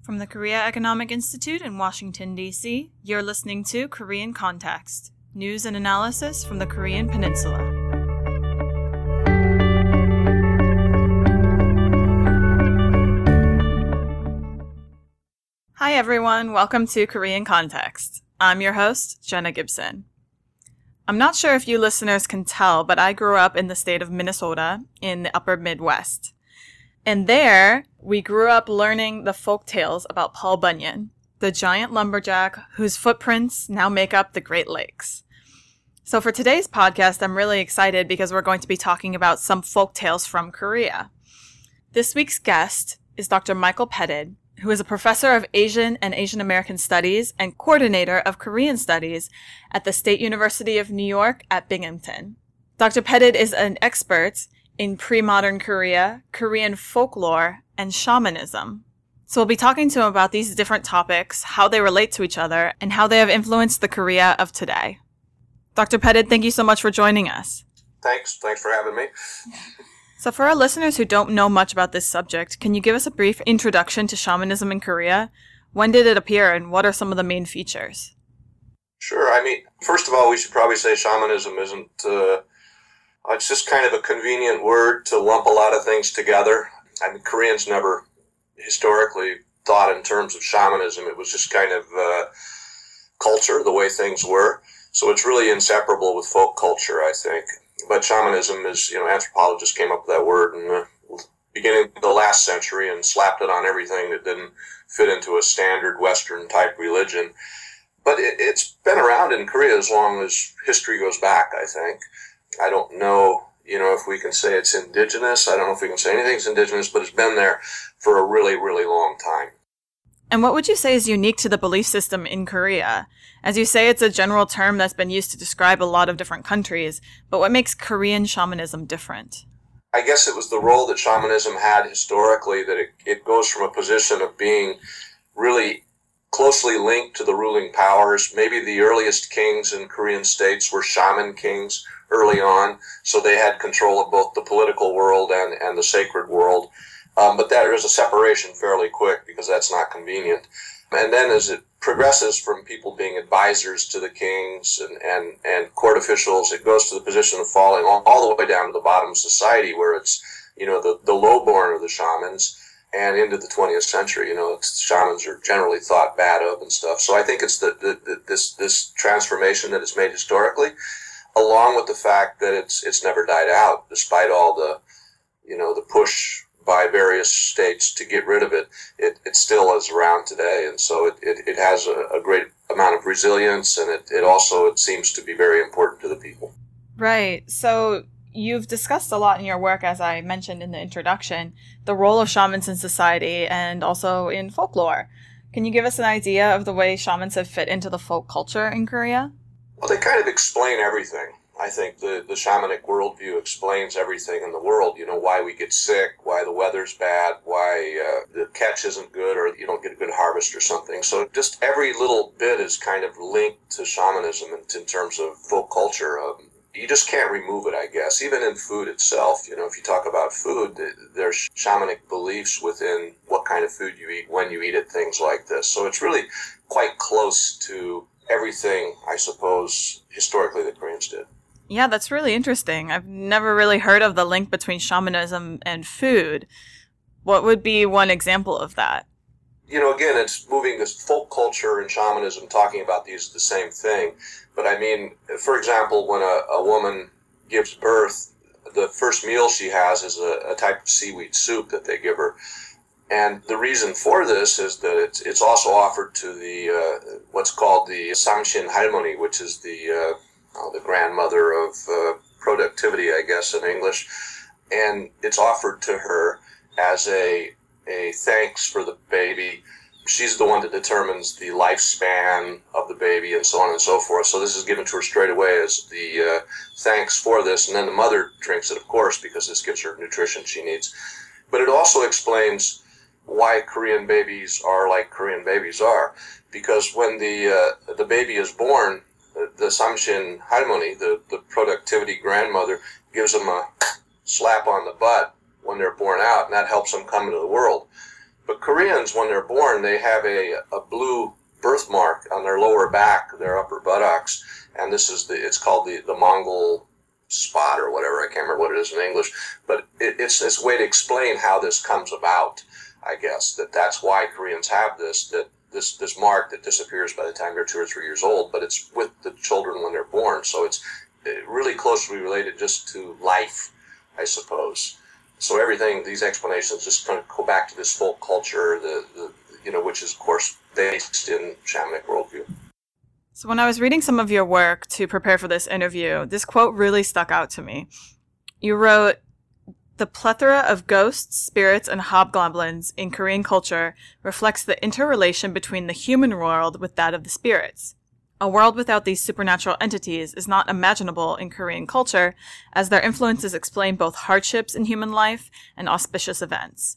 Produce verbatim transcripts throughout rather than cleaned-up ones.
From the Korea Economic Institute in Washington, D C, you're listening to Korean Context, news and analysis from the Korean Peninsula. Hi everyone, welcome to Korean Context. I'm your host, Jenna Gibson. I'm not sure if you listeners can tell, but I grew up in the state of Minnesota in the upper Midwest. And there, we grew up learning the folk tales about Paul Bunyan, the giant lumberjack whose footprints now make up the Great Lakes. So for today's podcast, I'm really excited because we're going to be talking about some folk tales from Korea. This week's guest is Doctor Michael Pettit, who is a professor of Asian and Asian American Studies and coordinator of Korean Studies at the State University of New York at Binghamton. Doctor Pettit is an expert in pre-modern Korea, Korean folklore, and shamanism. So we'll be talking to him about these different topics, how they relate to each other, and how they have influenced the Korea of today. Doctor Pettit, thank you so much for joining us. Thanks. Thanks for having me. So for our listeners who don't know much about this subject, can you give us a brief introduction to shamanism in Korea? When did it appear, and what are some of the main features? Sure. I mean, first of all, we should probably say shamanism isn't... Uh, It's just kind of a convenient word to lump a lot of things together. I mean, Koreans never historically thought in terms of shamanism. It was just kind of uh, culture, the way things were. So it's really inseparable with folk culture, I think. But shamanism is, you know, anthropologists came up with that word in the beginning of the last century and slapped it on everything that didn't fit into a standard Western type religion. But it, it's been around in Korea as long as history goes back, I think. I don't know, you know, if we can say it's indigenous. I don't know if we can say anything's indigenous, but it's been there for a really, really long time. And what would you say is unique to the belief system in Korea? As you say, it's a general term that's been used to describe a lot of different countries, but what makes Korean shamanism different? I guess it was the role that shamanism had historically, that it, it goes from a position of being really closely linked to the ruling powers. Maybe the earliest kings in Korean states were shaman kings early on, so they had control of both the political world and, and the sacred world. Um, but there is a separation fairly quick because that's not convenient. And then as it progresses from people being advisors to the kings and, and, and court officials, it goes to the position of falling all, all the way down to the bottom of society, where it's, you know, the, the lowborn of the shamans, and into the twentieth century, you know, it's, shamans are generally thought bad of and stuff. So I think it's the, the, the this this transformation that is made historically, along with the fact that it's it's never died out, despite all the, you know, the push by various states to get rid of it. It, it still is around today, and so it, it, it has a, a great amount of resilience, and it, it also it seems to be very important to the people. Right. So you've discussed a lot in your work, as I mentioned in the introduction, the role of shamans in society and also in folklore. Can you give us an idea of the way shamans have fit into the folk culture in Korea? Well, they kind of explain everything. I think the, the shamanic worldview explains everything in the world. You know, why we get sick, why the weather's bad, why uh, the catch isn't good, or you don't get a good harvest or something. So just every little bit is kind of linked to shamanism in, in terms of folk culture. Um, you just can't remove it, I guess. Even in food itself, you know, if you talk about food, there's shamanic beliefs within what kind of food you eat, when you eat it, things like this. So it's really quite close to everything, I suppose, historically the Koreans did. Yeah, that's really interesting. I've never really heard of the link between shamanism and food. What would be one example of that? You know, again, it's moving this folk culture and shamanism, talking about these the same thing. But I mean, for example, when a, a woman gives birth, the first meal she has is a, a type of seaweed soup that they give her. And the reason for this is that it's, it's also offered to the, uh, what's called the Samshin Halmoni, which is the, uh, oh, the grandmother of uh, productivity, I guess, in English. And it's offered to her as a, a thanks for the baby. She's the one that determines the lifespan of the baby and so on and so forth. So this is given to her straight away as the uh, thanks for this. And then the mother drinks it, of course, because this gives her nutrition she needs. But it also explains why Korean babies are like Korean babies are. Because when the uh, the baby is born, the, the Samshin Halmoni, the, the productivity grandmother, gives them a slap on the butt when they're born out, and that helps them come into the world. But Koreans, when they're born, they have a, a blue birthmark on their lower back, their upper buttocks, and this is the, it's called the, the Mongol spot or whatever. I can't remember what it is in English, but it, it's this way to explain how this comes about, I guess, that that's why Koreans have this, that this, this mark that disappears by the time they're two or three years old, but it's with the children when they're born. So it's really closely related just to life, I suppose. So everything, these explanations just kind of go back to this folk culture, the, the you know, which is, of course, based in shamanic worldview. So when I was reading some of your work to prepare for this interview, this quote really stuck out to me. You wrote, "The plethora of ghosts, spirits, and hobgoblins in Korean culture reflects the interrelation between the human world with that of the spirits. A world without these supernatural entities is not imaginable in Korean culture, as their influences explain both hardships in human life and auspicious events."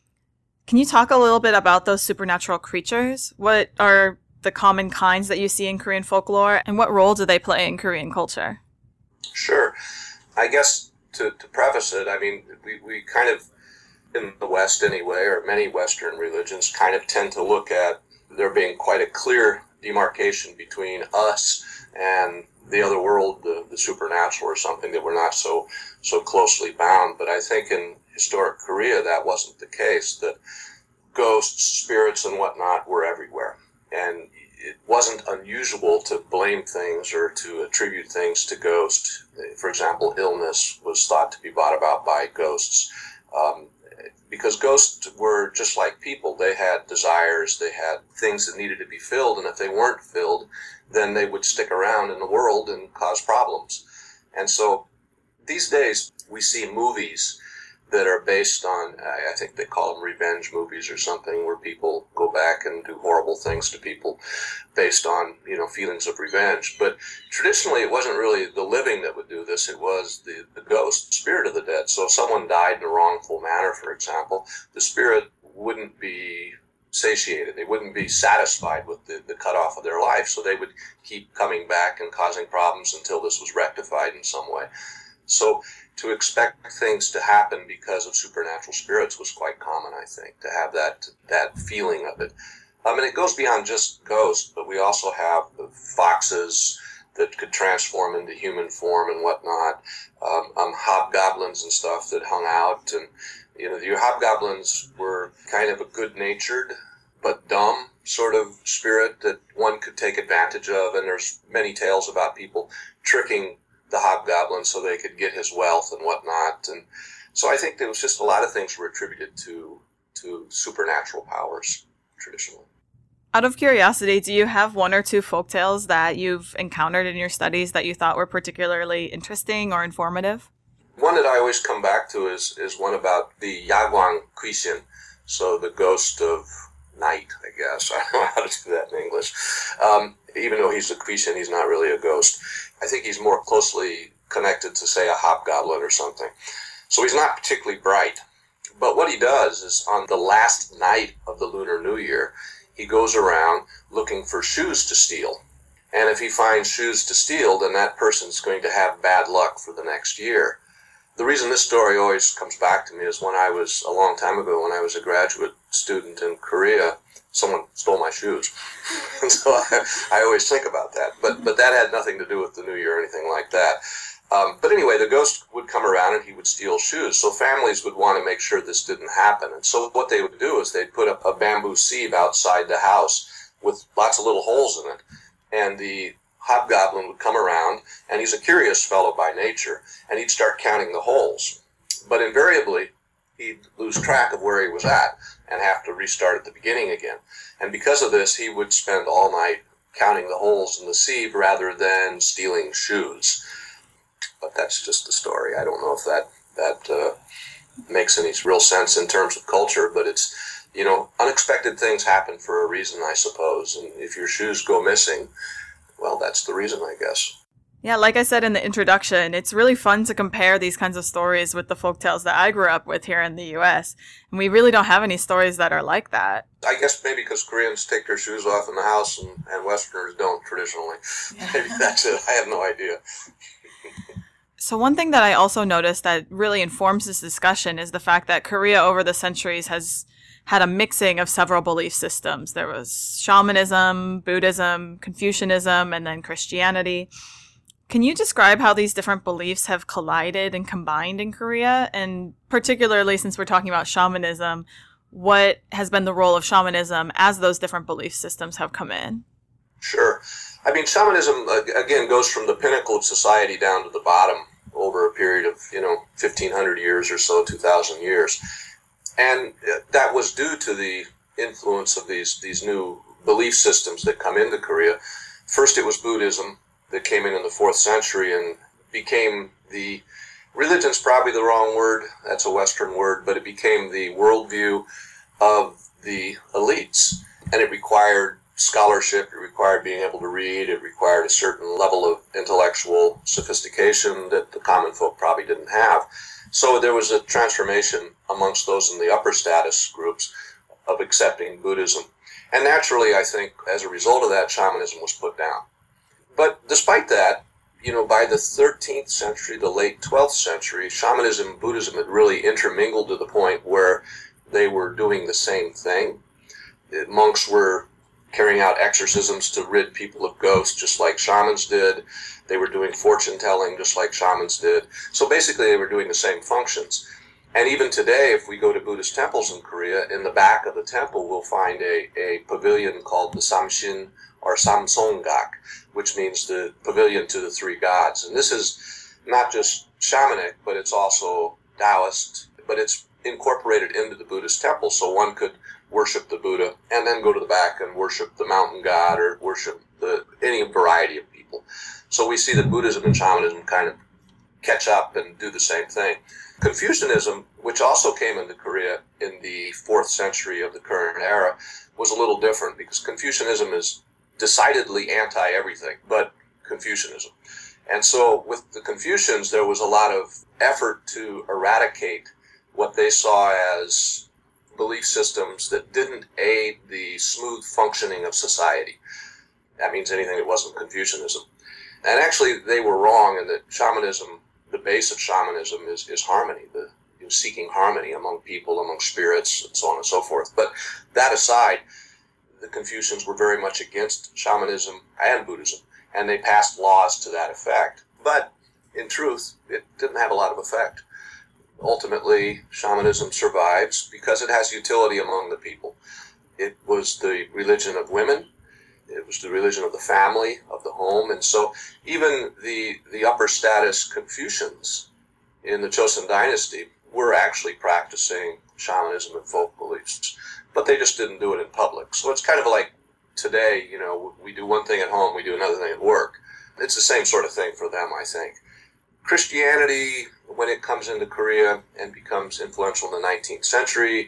Can you talk a little bit about those supernatural creatures? What are the common kinds that you see in Korean folklore, and what role do they play in Korean culture? Sure. I guess to, to preface it, I mean, we, we kind of, in the West anyway, or many Western religions, kind of tend to look at there being quite a clear demarcation between us and the other world, the, the supernatural or something, that we're not so so closely bound. But I think in historic Korea that wasn't the case, that ghosts, spirits, and whatnot were everywhere. And it wasn't unusual to blame things or to attribute things to ghosts. For example, illness was thought to be brought about by ghosts. Um, because ghosts were just like people. They had desires, they had things that needed to be filled, and if they weren't filled, then they would stick around in the world and cause problems. And so these days we see movies that are based on, I think they call them revenge movies or something, where people go back and do horrible things to people based on, you know, feelings of revenge. But traditionally it wasn't really the living that would do this, it was the, the ghost, spirit of the dead. So if someone died in a wrongful manner, for example, the spirit wouldn't be satiated, they wouldn't be satisfied with the, the cutoff of their life, so they would keep coming back and causing problems until this was rectified in some way. So to expect things to happen because of supernatural spirits was quite common, I think, to have that that feeling of it. I mean, it goes beyond just ghosts, but we also have the foxes that could transform into human form and whatnot, um, um, hobgoblins and stuff that hung out. And, you know, the hobgoblins were kind of a good-natured but dumb sort of spirit that one could take advantage of, and there's many tales about people tricking the hobgoblin so they could get his wealth and whatnot. And so I think there was just a lot of things were attributed to to supernatural powers traditionally. Out of curiosity, do you have one or two folktales that you've encountered in your studies that you thought were particularly interesting or informative? One that I always come back to is is one about the Yagwang Kwishin, so the ghost of night, I guess. I don't know how to do that in English. Um, even though he's a Kwishin, he's not really a ghost. I think he's more closely connected to, say, a hobgoblin or something. So he's not particularly bright. But what he does is, on the last night of the Lunar New Year, he goes around looking for shoes to steal. And if he finds shoes to steal, then that person's going to have bad luck for the next year. The reason this story always comes back to me is when I was, a long time ago, when I was a graduate student in Korea, someone stole my shoes. And so I, I always think about that. But but that had nothing to do with the New Year or anything like that. Um, but anyway, the ghost would come around and he would steal shoes. So families would want to make sure this didn't happen. And so what they would do is they'd put up a bamboo sieve outside the house with lots of little holes in it. And the hobgoblin would come around, and he's a curious fellow by nature, and he'd start counting the holes. But invariably, he'd lose track of where he was at and have to restart at the beginning again. And because of this, he would spend all night counting the holes in the sieve rather than stealing shoes. But that's just a story. I don't know if that that uh, makes any real sense in terms of culture, but it's, you know, unexpected things happen for a reason, I suppose. And if your shoes go missing, well, that's the reason, I guess. Yeah, like I said in the introduction, it's really fun to compare these kinds of stories with the folktales that I grew up with here in the U S. And we really don't have any stories that are like that. I guess maybe because Koreans take their shoes off in the house and, and Westerners don't traditionally. Yeah. Maybe that's it. I have no idea. So one thing that I also noticed that really informs this discussion is the fact that Korea over the centuries has had a mixing of several belief systems. There was shamanism, Buddhism, Confucianism, and then Christianity. Can you describe how these different beliefs have collided and combined in Korea? And particularly since we're talking about shamanism, what has been the role of shamanism as those different belief systems have come in? Sure. I mean, shamanism, again, goes from the pinnacle of society down to the bottom over a period of, you know, fifteen hundred years or so, two thousand years. And that was due to the influence of these, these new belief systems that come into Korea. First, it was Buddhism that came in in the fourth century and became the, religion's probably the wrong word, that's a Western word, but it became the worldview of the elites. And it required scholarship, it required being able to read, it required a certain level of intellectual sophistication that the common folk probably didn't have. So there was a transformation amongst those in the upper status groups of accepting Buddhism. And naturally, I think, as a result of that, shamanism was put down. But despite that, you know, by the thirteenth century, the late twelfth century, shamanism and Buddhism had really intermingled to the point where they were doing the same thing. The monks were carrying out exorcisms to rid people of ghosts, just like shamans did. They were doing fortune-telling, just like shamans did. So basically, they were doing the same functions. And even today, if we go to Buddhist temples in Korea, in the back of the temple, we'll find a, a pavilion called the Samshin, or Samsonggak, which means the pavilion to the three gods. And this is not just shamanic, but it's also Taoist, but it's incorporated into the Buddhist temple, so one could worship the Buddha and then go to the back and worship the mountain god or worship the any variety of people. So we see that Buddhism and shamanism kind of catch up and do the same thing. Confucianism, which also came into Korea in the fourth century of the current era, was a little different because Confucianism is decidedly anti-everything but Confucianism. And so with the Confucians, there was a lot of effort to eradicate what they saw as belief systems that didn't aid the smooth functioning of society. That means anything that wasn't Confucianism. And actually, they were wrong in that shamanism, the base of shamanism is, is harmony, the you know, seeking harmony among people, among spirits, and so on and so forth. But that aside, the Confucians were very much against shamanism and Buddhism, and they passed laws to that effect. But in truth, it didn't have a lot of effect. Ultimately, shamanism survives because it has utility among the people. It was the religion of women. It was the religion of the family, of the home. And so even the, the upper status Confucians in the Joseon dynasty were actually practicing shamanism and folk beliefs. But they just didn't do it in public. So it's kind of like today, you know, we do one thing at home, we do another thing at work. It's the same sort of thing for them, I think. Christianity, when it comes into Korea and becomes influential in the nineteenth century,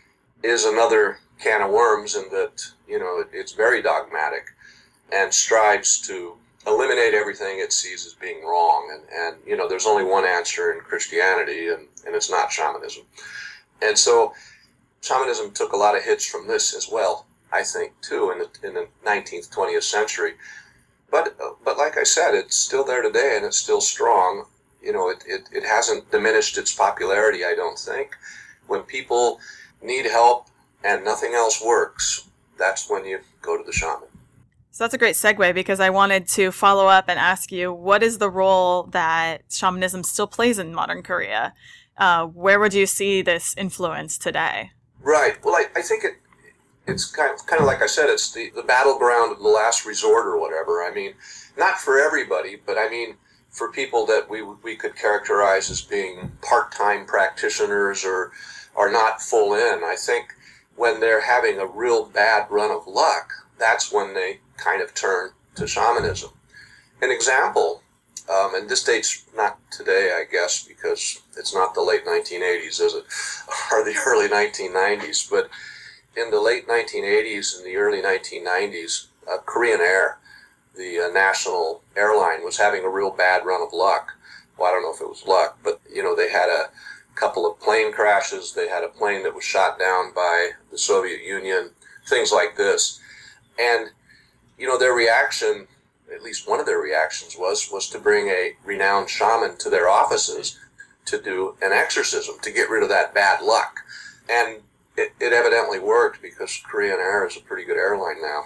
is another can of worms in that, you know, it's very dogmatic and strives to eliminate everything it sees as being wrong. And, and you know, there's only one answer in Christianity, and, and it's not shamanism. And so shamanism took a lot of hits from this as well, I think, too, in the, in the nineteenth, twentieth century. But but like I said, it's still there today, and it's still strong. You know, it, it, it hasn't diminished its popularity, I don't think. When people need help and nothing else works, that's when you go to the shaman. So that's a great segue, because I wanted to follow up and ask you, what is the role that shamanism still plays in modern Korea? Uh, where would you see this influence today? Right. Well, I, I think it it's kind of, kind of like I said, it's the, the battleground of the last resort or whatever. I mean, not for everybody, but I mean, for people that we we could characterize as being part-time practitioners or are not full in. I think when they're having a real bad run of luck, that's when they kind of turn to shamanism. An example, um, and this date's not today, I guess, because it's not the late nineteen eighties, is it? Or the early nineteen nineties, but in the late nineteen eighties and the early nineteen nineties, uh, Korean Air, the uh, national airline, was having a real bad run of luck. Well, I don't know if it was luck, but, you know, they had a couple of plane crashes. They had a plane that was shot down by the Soviet Union, things like this. And, you know, their reaction, at least one of their reactions was, was to bring a renowned shaman to their offices to do an exorcism, to get rid of that bad luck. And it, it evidently worked because Korean Air is a pretty good airline now.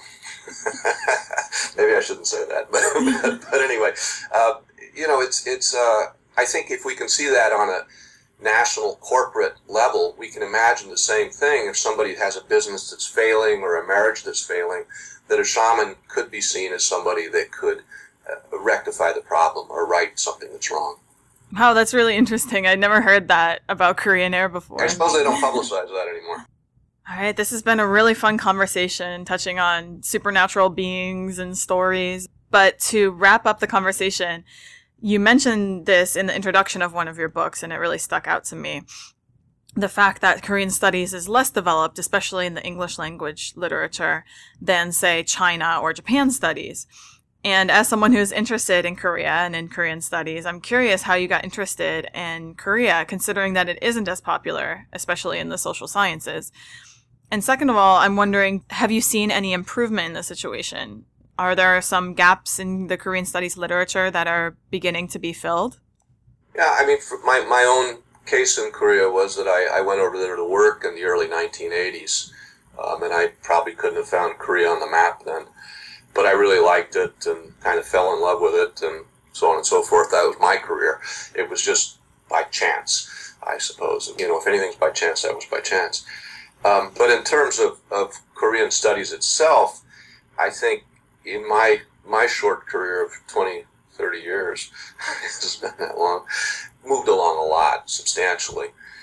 Maybe I shouldn't say that, but but, but anyway, uh, you know, it's it's. Uh, I think if we can see that on a national corporate level, we can imagine the same thing if somebody has a business that's failing or a marriage that's failing, that a shaman could be seen as somebody that could uh, rectify the problem or right something that's wrong. Wow, that's really interesting. I'd never heard that about Korean Air before. I suppose they don't publicize that anymore. All right, this has been a really fun conversation touching on supernatural beings and stories. But to wrap up the conversation, you mentioned this in the introduction of one of your books, and it really stuck out to me. The fact that Korean studies is less developed, especially in the English language literature, than, say, China or Japan studies. And as someone who's interested in Korea and in Korean studies, I'm curious how you got interested in Korea, considering that it isn't as popular, especially in the social sciences. And second of all, I'm wondering, have you seen any improvement in the situation? Are there some gaps in the Korean studies literature that are beginning to be filled? Yeah, I mean, for my, my own case in Korea was that I, I went over there to work in the early nineteen eighties, um, and I probably couldn't have found Korea on the map then. But I really liked it and kind of fell in love with it and so on and so forth. That was my career. It was just by chance, I suppose. You know, if anything's by chance, that was by chance. Um, but in terms of, of Korean studies itself, I think in my my short career of twenty, thirty years, it's been that long, moved along a lot, substantially.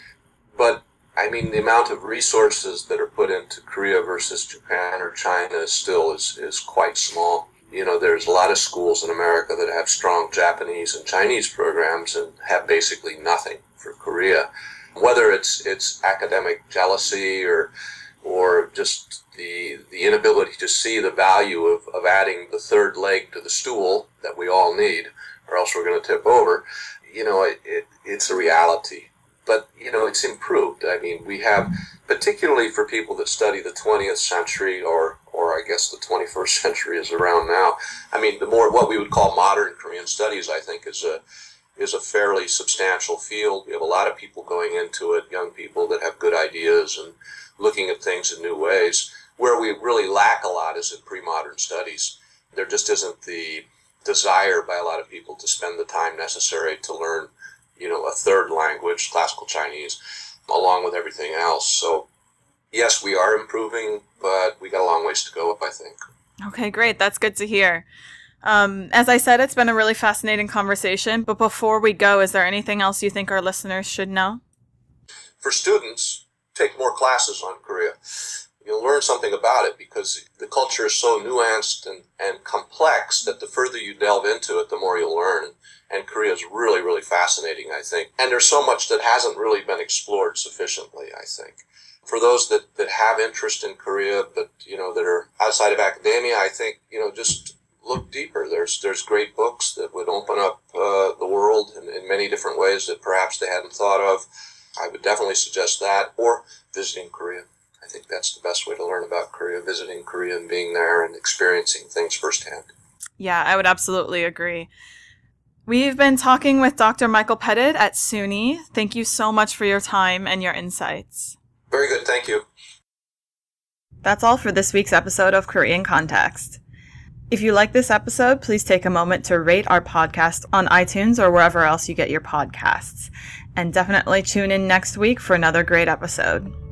But, I mean, the amount of resources that are put into Korea versus Japan or China still is, is quite small. You know, there's a lot of schools in America that have strong Japanese and Chinese programs and have basically nothing for Korea. Whether it's it's academic jealousy or or just the the inability to see the value of, of adding the third leg to the stool that we all need, or else we're going to tip over, you know, it, it it's a reality. But, you know, it's improved. I mean, we have, particularly for people that study the twentieth century, or or I guess the twenty-first century is around now. I mean, the more what we would call modern Korean studies, I think, is a is a fairly substantial field. We have a lot of people going into it, young people that have good ideas and looking at things in new ways. Where we really lack a lot is in pre-modern studies. There just isn't the desire by a lot of people to spend the time necessary to learn, you know, a third language, classical Chinese, along with everything else. So, yes, we are improving, but we got a long ways to go up, I think. Okay, great. That's good to hear. Um, as I said, it's been a really fascinating conversation, but before we go, is there anything else you think our listeners should know? For students, take more classes on Korea. You'll learn something about it because the culture is so nuanced and, and complex that the further you delve into it, the more you'll learn. And Korea is really, really fascinating, I think. And there's so much that hasn't really been explored sufficiently, I think. For those that, that have interest in Korea, but, you know, that are outside of academia, I think, you know, just look deeper. There's there's great books that would open up uh, the world in, in many different ways that perhaps they hadn't thought of. I would definitely suggest that, or visiting Korea. I think that's the best way to learn about Korea, visiting Korea and being there and experiencing things firsthand. Yeah, I would absolutely agree. We've been talking with Doctor Michael Pettit at SUNY. Thank you so much for your time and your insights. Very good. Thank you. That's all for this week's episode of Korean Context. If you like this episode, please take a moment to rate our podcast on iTunes or wherever else you get your podcasts. And definitely tune in next week for another great episode.